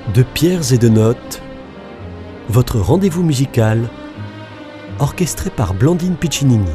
De pierres et de notes, votre rendez-vous musical, orchestré par Blandine Piccinini.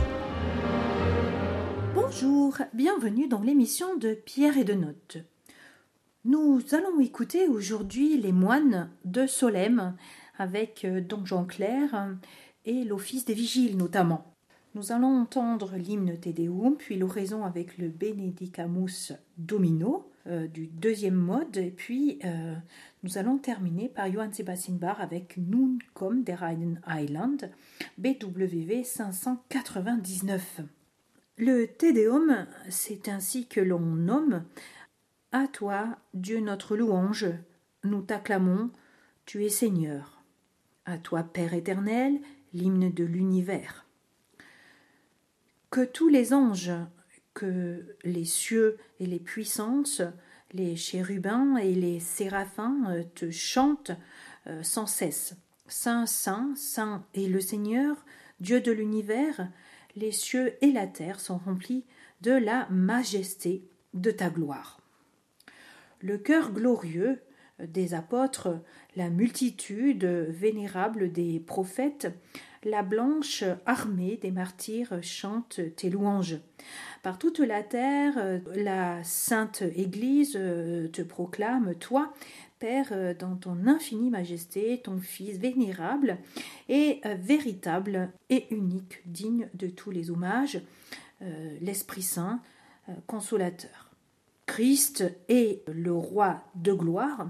Bonjour, bienvenue dans l'émission de Pierres et de notes. Nous allons écouter aujourd'hui les moines de Solesmes avec Don Jean Clair et l'Office des Vigiles notamment. Nous allons entendre l'hymne Te Deum, puis l'oraison avec le Benedicamus Domino du deuxième mode, et puis nous allons terminer par Johann Sebastian Bach avec Nun kommt der Heiland, BWV 599. Le Te Deum, c'est ainsi que l'on nomme « À toi, Dieu notre louange, nous t'acclamons, tu es Seigneur. À toi, Père éternel, l'hymne de l'univers. » Que tous les anges, que les cieux et les puissances, les chérubins et les séraphins te chantent sans cesse. Saint, Saint, Saint est le Seigneur, Dieu de l'univers, les cieux et la terre sont remplis de la majesté de ta gloire. Le chœur glorieux des apôtres, la multitude vénérable des prophètes, la blanche armée des martyrs chante tes louanges. Par toute la terre, la sainte Église te proclame, toi, Père, dans ton infinie majesté, ton Fils vénérable et véritable et unique, digne de tous les hommages, l'Esprit Saint, consolateur. Christ est le roi de gloire,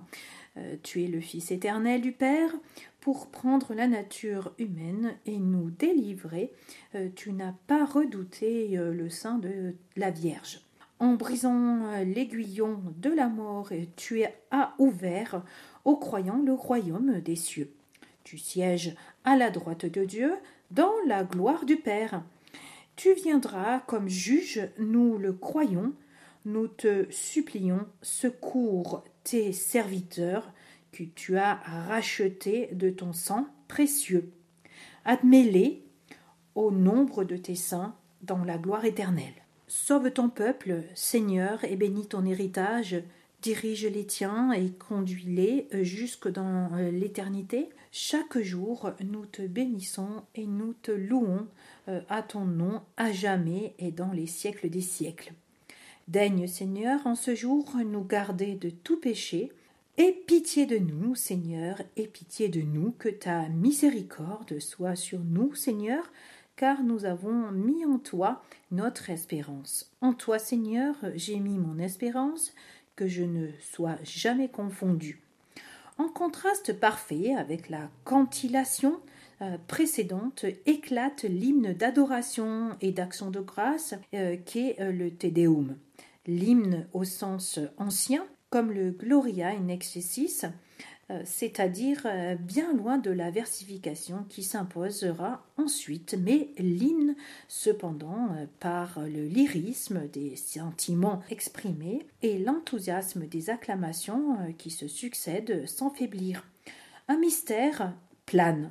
tu es le Fils éternel du Père, pour prendre la nature humaine et nous délivrer, tu n'as pas redouté le sein de la Vierge. En brisant l'aiguillon de la mort, tu as ouvert aux croyants le royaume des cieux. Tu sièges à la droite de Dieu dans la gloire du Père. Tu viendras comme juge, nous le croyons, nous te supplions, secours tes serviteurs que tu as rachetés de ton sang précieux. Admets-les au nombre de tes saints dans la gloire éternelle. Sauve ton peuple, Seigneur, et bénis ton héritage, dirige les tiens et conduis-les jusque dans l'éternité. Chaque jour, nous te bénissons et nous te louons à ton nom, à jamais et dans les siècles des siècles. Daigne, Seigneur, en ce jour nous garder de tout péché. Aie pitié de nous, Seigneur, aie pitié de nous, que ta miséricorde soit sur nous, Seigneur, car nous avons mis en toi notre espérance. En toi, Seigneur, j'ai mis mon espérance, que je ne sois jamais confondu. En contraste parfait avec la cantillation précédente, éclate l'hymne d'adoration et d'action de grâce qu'est le Te Deum. L'hymne au sens ancien, comme le Gloria in excelsis, c'est-à-dire bien loin de la versification qui s'imposera ensuite, mais l'hymne cependant par le lyrisme des sentiments exprimés et l'enthousiasme des acclamations qui se succèdent sans faiblir. Un mystère plane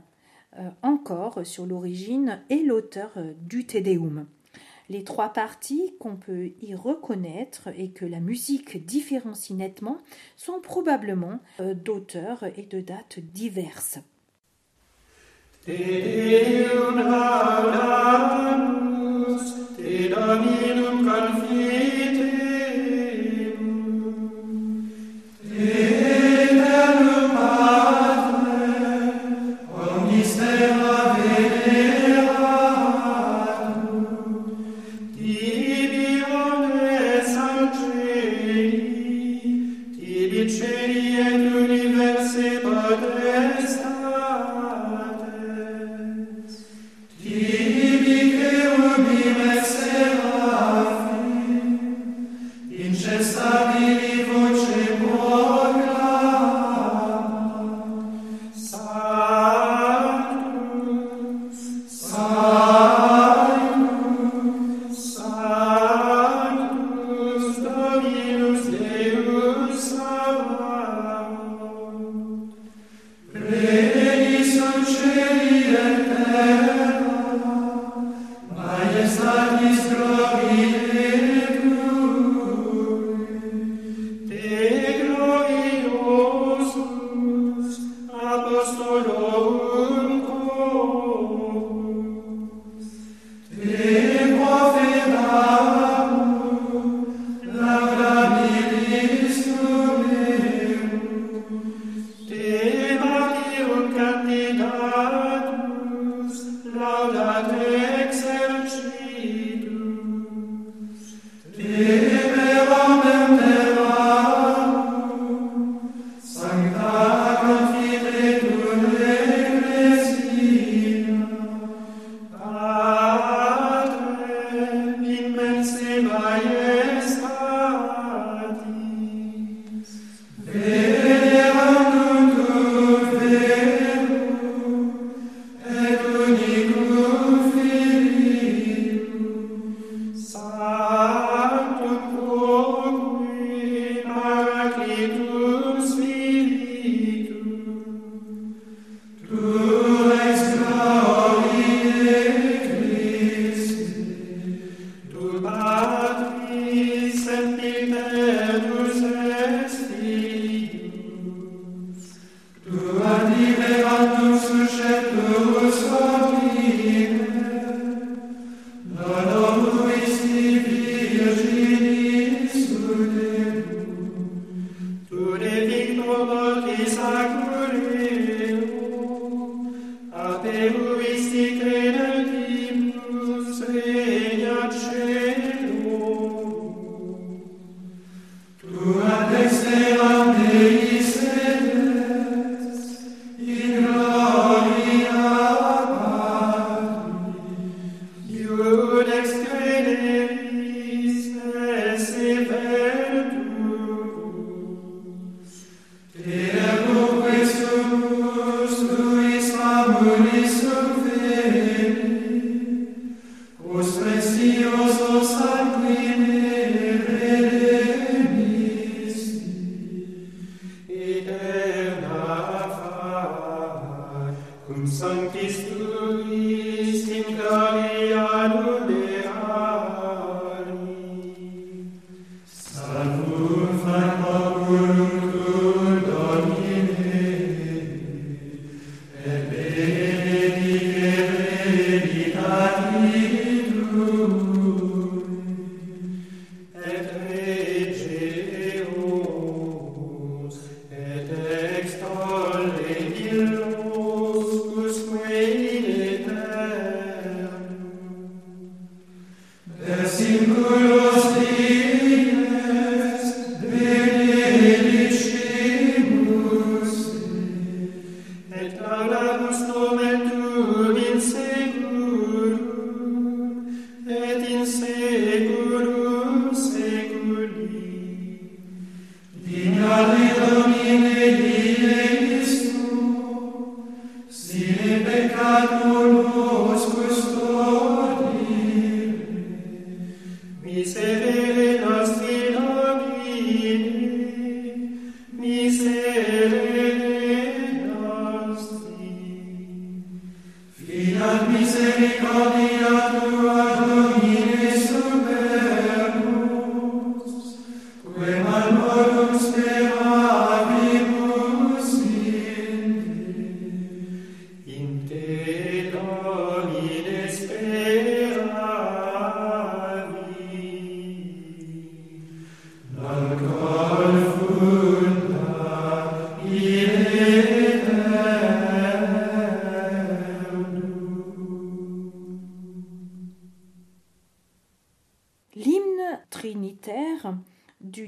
encore sur l'origine et l'auteur du Te Deum. Les trois parties qu'on peut y reconnaître et que la musique différencie nettement sont probablement d'auteurs et de dates diverses. Te Deum laudamus, te Dominum confitem, Aeternum Patrem, omnis terra veneratum, tibi omnes angeli, tibi celi et universe potestates, tibi cherubim et seraphim,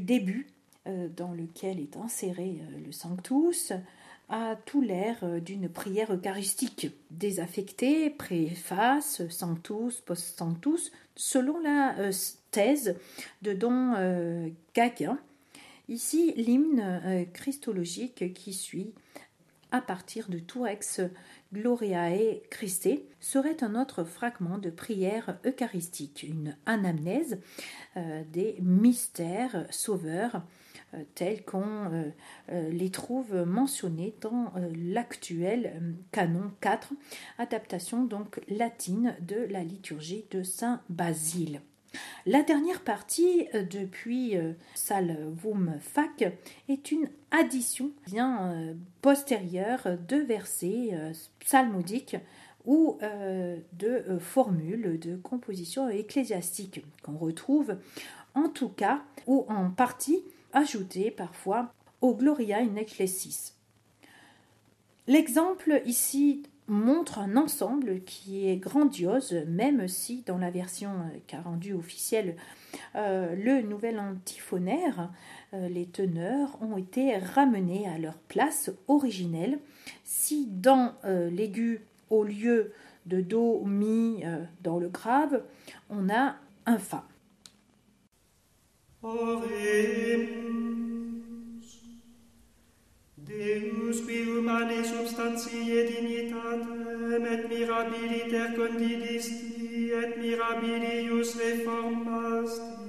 début, dans lequel est inséré le Sanctus, a tout l'air d'une prière eucharistique, désaffectée, préface, Sanctus, post-Sanctus, selon la thèse de Don Gagin. Ici, l'hymne christologique qui suit, à partir de Turex Gloriae Christe, serait un autre fragment de prière eucharistique, une anamnèse des mystères sauveurs tels qu'on les trouve mentionnés dans l'actuel canon 4, adaptation donc latine de la liturgie de Saint Basile. La dernière partie, depuis Salvum Fac, est une addition bien postérieure de versets psalmodiques ou de formules de composition ecclésiastique qu'on retrouve en tout cas ou en partie ajoutées parfois au Gloria in Excelsis. L'exemple ici montre un ensemble qui est grandiose, même si dans la version qu'a rendue officielle le nouvel antiphonaire, les teneurs ont été ramenés à leur place originelle. Si dans l'aigu, au lieu de Do, Mi dans le grave, on a un Fa. Deus qui humanae substantiae dignitatem et mirabiliter condidisti et mirabilius reformasti,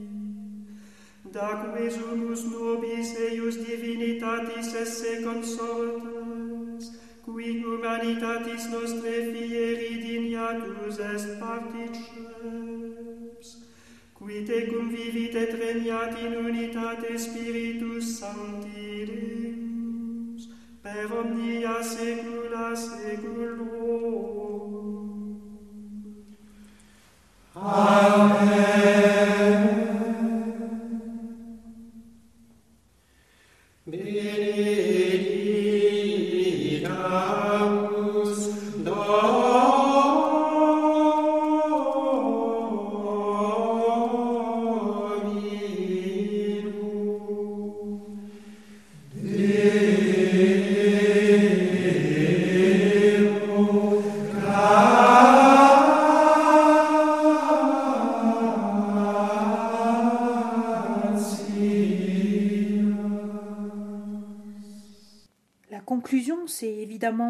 daque sumus nobis eius divinitatis esse consortes, qui humanitatis nostre fieri dignatus est particeps, qui tecum vivit et regnat in unitate Spiritus Sancti Deus, per omnia saecula saeculorum. Amen. Benedicamus Conclusion, c'est évidemment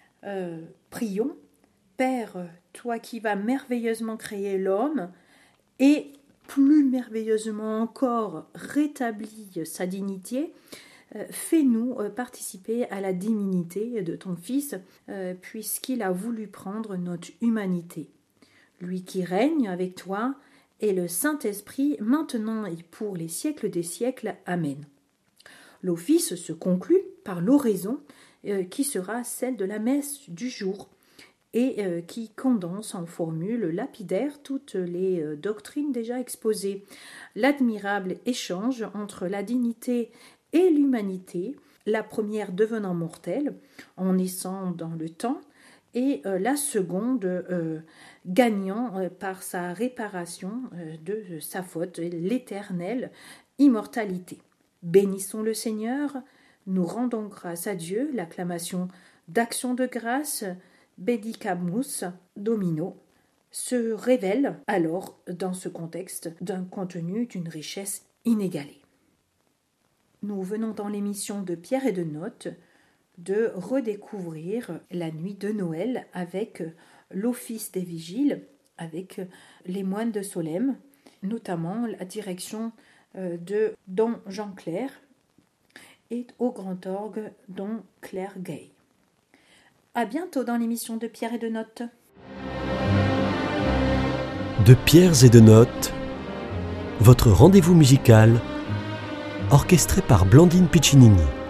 prions, Père, toi qui vas merveilleusement créer l'homme et plus merveilleusement encore rétablis sa dignité, fais-nous participer à la divinité de ton Fils, puisqu'il a voulu prendre notre humanité. Lui qui règne avec toi et le Saint-Esprit, maintenant et pour les siècles des siècles. Amen. L'office se conclut par l'oraison qui sera celle de la messe du jour et qui condense en formule lapidaire toutes les doctrines déjà exposées. L'admirable échange entre la dignité et l'humanité, la première devenant mortelle en naissant dans le temps et la seconde gagnant par sa réparation de sa faute, l'éternelle immortalité. Bénissons le Seigneur, nous rendons grâce à Dieu, l'acclamation d'action de grâce, Benedicamus Domino, se révèle alors dans ce contexte d'un contenu d'une richesse inégalée. Nous venons dans l'émission de Pierre et de Notes de redécouvrir la nuit de Noël avec l'office des vigiles, avec les moines de Solesmes, notamment la direction de Don Jean Clair et au grand orgue Don Claire Gay. À bientôt dans l'émission de Pierre et de Notes. De Pierres et de Notes, votre rendez-vous musical orchestré par Blandine Piccinini.